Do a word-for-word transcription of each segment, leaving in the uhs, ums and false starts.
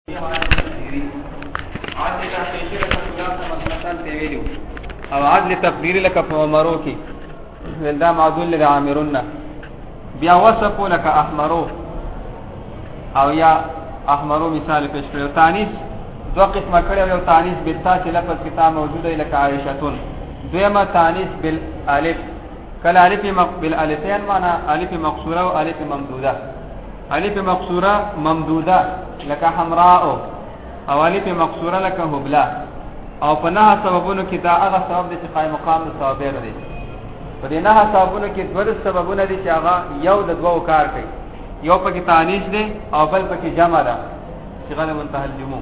او عدل تقديري لك په عمرو کې ولدا معدول لعامرون بیا وصفو لك احمرو او یا احمرو مثال پیش کړو. تانیث دو قسمه کړو، یو تانیث بالتا چې لفظ کتاب موجوده لك عائشتون، دویمه تانیث بالالف کله الف بالالفين معنا الف مقصوره او الف ممدوده. الف مقصوره ممدوده لك حمراء او الف مقصوره لك هبلا. او په نه سببونو کې دا هغه سبب دي چې قائم مقام د ثوابیر دي. په دې نه سببونو کې دوه سببونه دي چې هغه یو د دوو کار کوي، یو پکې تانیث دی او بل پکې جمع ده صيغه منتهى الجموع.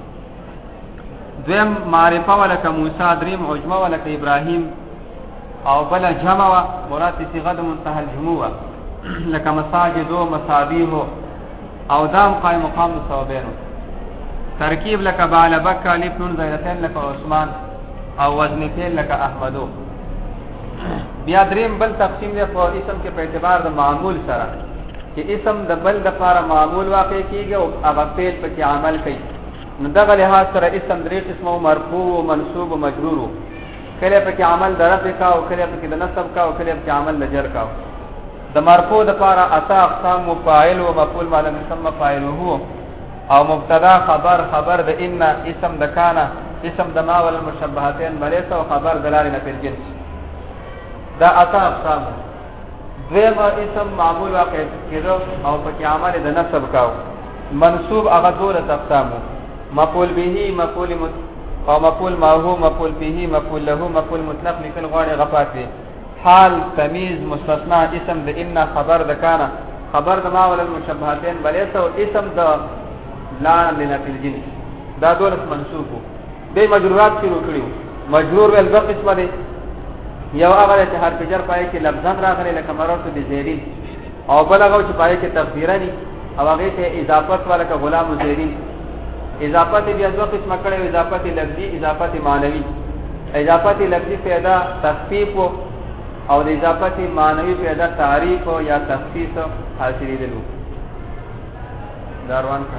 دویم معرفه ولک موسی، دریم عجمه ولک ابراهیم، او بل جمع مراد صيغه منتهى الجموع لك مساجد و مصابيح او دام قائم مقام د ثوابیر. ترکیب لك بعل بک الف نون زیدتين لك عثمان او وزن فعل لك احمدو. بیا دریم بل تقسیم دی په اسم کې په اعتبار د معمول سره چې اسم د بل د لپاره معمول واقع کیږي او هغه فعل په کې عمل کوي. نو دغه لحاظ سره اسم درې قسمه مرفوع او منصوب او مجرور، کله په کې عمل د رفع کا او کله په کې د نصب کا او کله په کې عمل د جر کا. د مرفوع د لپاره اتا اقسام فاعل او مفعول معلوم مسمى فاعل هو او مبتدا خبر خبر د ان اسم د کانا اسم د ما ول مشبهتين بلیس او خبر دلالنه په الجنس. دا اتا اقسام. دویم اسم معمول واقع کېدو او په کې عمل د نصب کاو. منصوب هغه دوله اقسام، مفعول به، مفعول مت او مفعول ما هو، مفعول به، مفعول له، مفعول مطلق لیکل غواړي غفات دي. حال تمیز مستثنا اسم د ان خبر د کانا خبر د ما ول مشبهتين بلیس او اسم د لا لنفي الجنس. دا دولت منصوب به مجرورات شروع کړیو. مجرور ول دو قسمه دي، یو هغه چې حرف جر پای کې لفظن راغلي لکه مرات د زیرین، او بل هغه چې پای کې تقدیرنی او هغه ته اضافت ولکه غلام زیرین. اضافت بیا دو قسمه کړي، اضافت لفظي، اضافت معنوي. اضافت لفظي پیدا تخفیف او د اضافت معنوي پیدا تعریف یا تخصیص حاصلې دي. داروان کا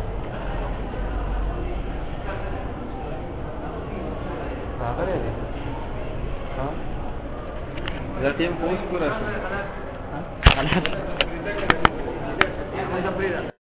خبره ده ها زتیم پوس پورا